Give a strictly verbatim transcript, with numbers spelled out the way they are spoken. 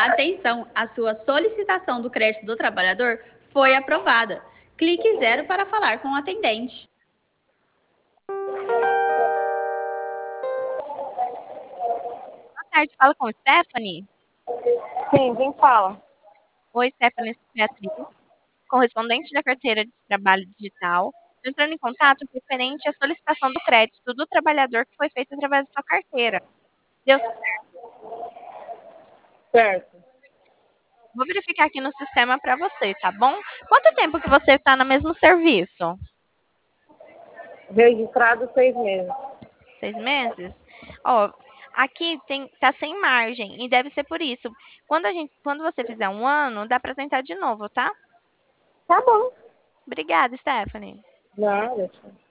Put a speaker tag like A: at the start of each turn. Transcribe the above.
A: Atenção, a sua solicitação do crédito do trabalhador foi aprovada. Clique zero para falar com o atendente.
B: Boa tarde, fala com a Stephanie.
C: Sim, quem fala?
B: Oi, Stephanie, sou Beatriz, correspondente da carteira de trabalho digital, entrando em contato referente à solicitação do crédito do trabalhador que foi feito através da sua carteira. Deu certo?
C: Certo.
B: Vou verificar aqui no sistema para você, tá bom? Quanto tempo que você está no mesmo serviço?
C: Registrado seis meses.
B: Seis meses? Ó, aqui tem, tá sem margem e deve ser por isso. Quando a gente, quando você fizer um ano, dá para tentar de novo, tá?
C: Tá bom.
B: Obrigada, Stephanie.
C: Nada.